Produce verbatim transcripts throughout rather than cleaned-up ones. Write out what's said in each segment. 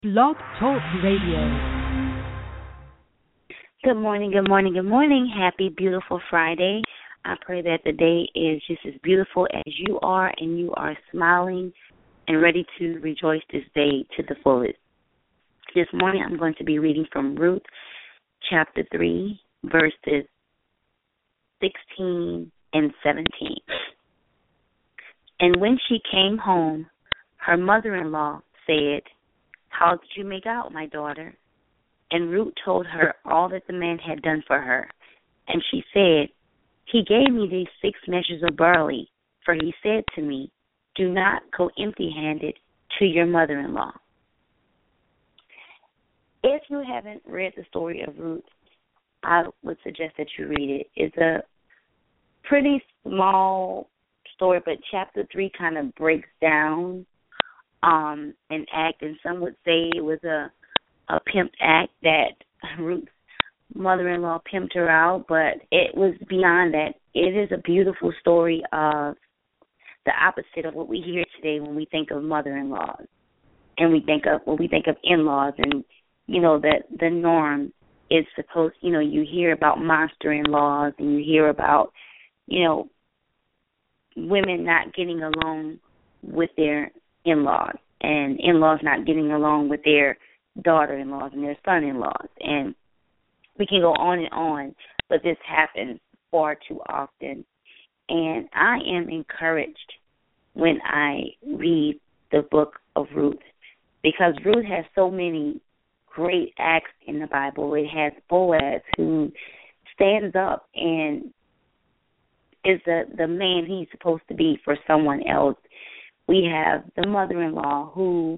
Blog Talk Radio. Good morning, good morning, good morning. Happy, beautiful Friday. I pray that the day is just as beautiful as you are and you are smiling and ready to rejoice this day to the fullest. This morning I'm going to be reading from Ruth chapter three, verses sixteen and seventeen. And when she came home, her mother-in-law said, "How did you make out, my daughter?" And Ruth told her all that the man had done for her. And she said, "He gave me these six measures of barley, for he said to me, 'Do not go empty-handed to your mother-in-law.'" If you haven't read the story of Ruth, I would suggest that you read it. It's a pretty small story, but chapter three kind of breaks down um, an act, and some would say it was a, a pimped act that Ruth's mother-in-law pimped her out, but it was beyond that. It is a beautiful story of the opposite of what we hear today when we think of mother-in-laws, and we think of when we think of in-laws, and you know that the norm is supposed. You know, you hear about monster in-laws, and you hear about you know women not getting along with their in-laws, and in-laws not getting along with their daughter-in-laws and their son-in-laws, and we can go on and on, but this happens far too often. And I am encouraged when I read the book of Ruth, because Ruth has so many great acts in the Bible. It has Boaz, who stands up and is the, the man he's supposed to be for someone else. We have the mother-in-law who,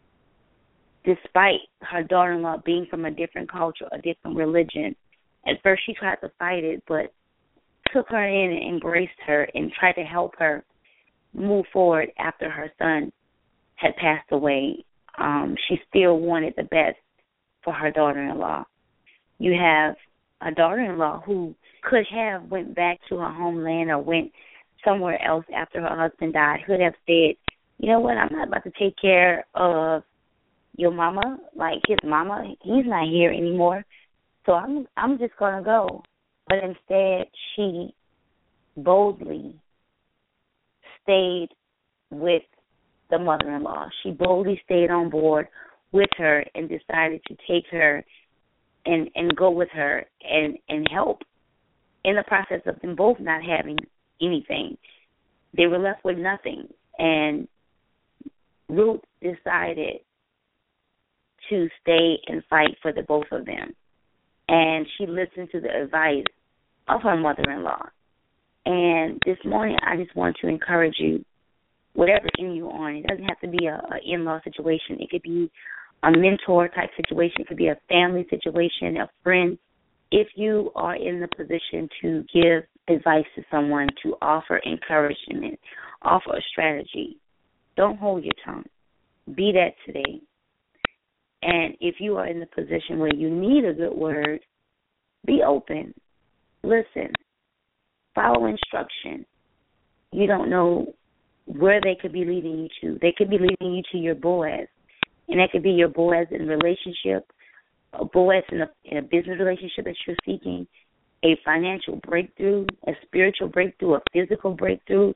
despite her daughter-in-law being from a different culture, a different religion, at first she tried to fight it, but took her in and embraced her and tried to help her move forward after her son had passed away. Um, she still wanted the best for her daughter-in-law. You have a daughter-in-law who could have went back to her homeland or went somewhere else after her husband died, could have said, "You know what, I'm not about to take care of your mama, like his mama, he's not here anymore, so I'm I'm just going to go." But instead, she boldly stayed with the mother-in-law. She boldly stayed on board with her and decided to take her and, and go with her and, and help in the process of them both not having anything. They were left with nothing. And Ruth decided to stay and fight for the both of them. And she listened to the advice of her mother-in-law. And this morning, I just want to encourage you, whatever in you are, it doesn't have to be a, a in-law situation. It could be a mentor-type situation. It could be a family situation, a friend. If you are in the position to give advice to someone, to offer encouragement, offer a strategy, don't hold your tongue. Be that today. And if you are in the position where you need a good word, be open. Listen. Follow instruction. You don't know where they could be leading you to. They could be leading you to your Boaz. And that could be your Boaz in relationship, a Boaz in a, in a business relationship that you're seeking, a financial breakthrough, a spiritual breakthrough, a physical breakthrough.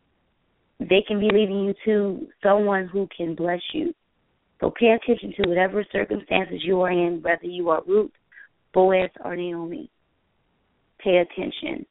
They can be leading you to someone who can bless you. So pay attention to whatever circumstances you are in, whether you are Ruth, Boaz, or Naomi. Pay attention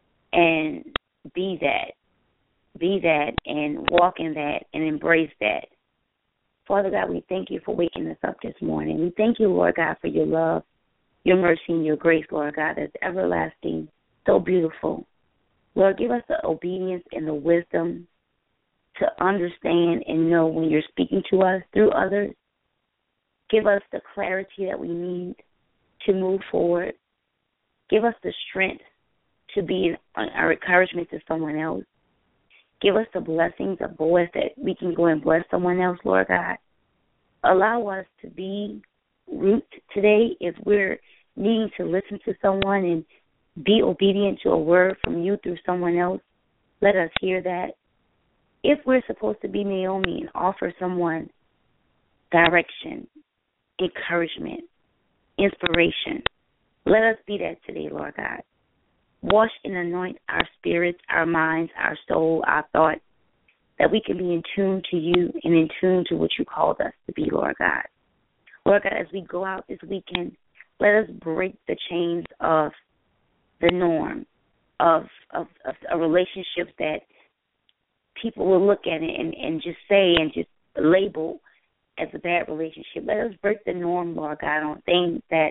and be that. Be that and walk in that and embrace that. Father God, we thank you for waking us up this morning. We thank you, Lord God, for your love, your mercy, and your grace, Lord God, that's everlasting, so beautiful. Lord, give us the obedience and the wisdom to understand and know when you're speaking to us through others. Give us the clarity that we need to move forward. Give us the strength to be an, an encouragement to someone else. Give us the blessings of Boaz that we can go and bless someone else, Lord God. Allow us to be Ruth today if we're needing to listen to someone and be obedient to a word from you through someone else. Let us hear that. If we're supposed to be Naomi and offer someone direction, encouragement, inspiration. Let us be that today, Lord God. Wash and anoint our spirits, our minds, our soul, our thoughts, that we can be in tune to you and in tune to what you called us to be, Lord God. Lord God, as we go out this weekend, let us break the chains of the norm, of of, of a relationship that people will look at it and, and just say and just label as a bad relationship. Let us break the norm, Lord God, on things that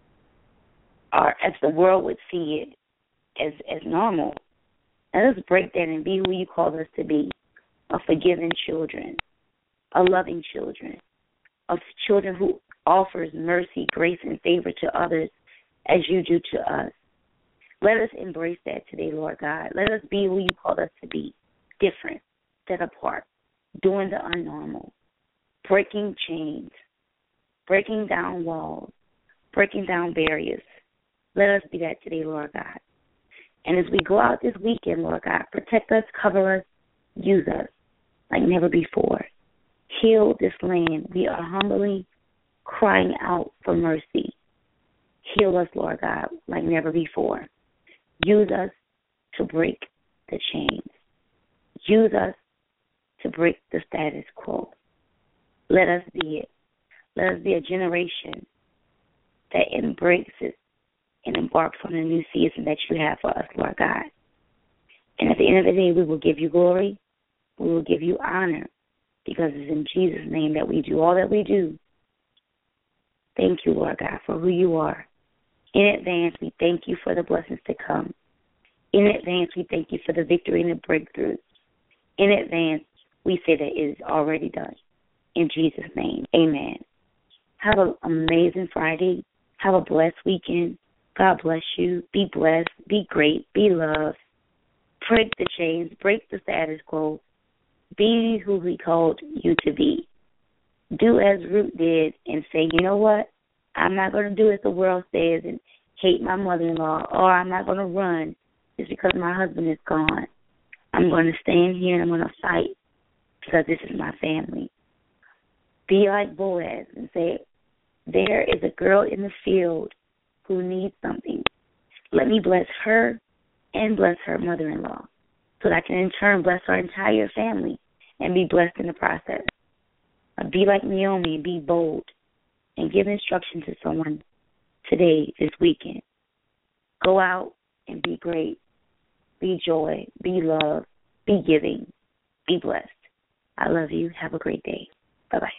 are, as the world would see it, as as normal. Let us break that and be who you called us to be, of forgiving children, of loving children, of children who offers mercy, grace, and favor to others as you do to us. Let us embrace that today, Lord God. Let us be who you called us to be, different, set apart, doing the unnormal, breaking chains, breaking down walls, breaking down barriers. Let us be that today, Lord God. And as we go out this weekend, Lord God, protect us, cover us, use us like never before. Heal this land. We are humbly crying out for mercy. Heal us, Lord God, like never before. Use us to break the chains. Use us to break the status quo. Let us be it. Let us be a generation that embraces and embarks on a new season that you have for us, Lord God. And at the end of the day, we will give you glory. We will give you honor, because it's in Jesus' name that we do all that we do. Thank you, Lord God, for who you are. In advance, we thank you for the blessings to come. In advance, we thank you for the victory and the breakthroughs. In advance, we say that it is already done. In Jesus' name, amen. Have an amazing Friday. Have a blessed weekend. God bless you. Be blessed. Be great. Be loved. Break the chains. Break the status quo. Be who he called you to be. Do as Ruth did and say, you know what? I'm not going to do as the world says and hate my mother-in-law, or I'm not going to run just because my husband is gone. I'm going to stand here and I'm going to fight because this is my family. Be like Boaz and say, there is a girl in the field who needs something. Let me bless her and bless her mother-in-law so that I can in turn bless our entire family and be blessed in the process. Be like Naomi and be bold and give instruction to someone today, this weekend. Go out and be great. Be joy. Be love. Be giving. Be blessed. I love you. Have a great day. Bye-bye.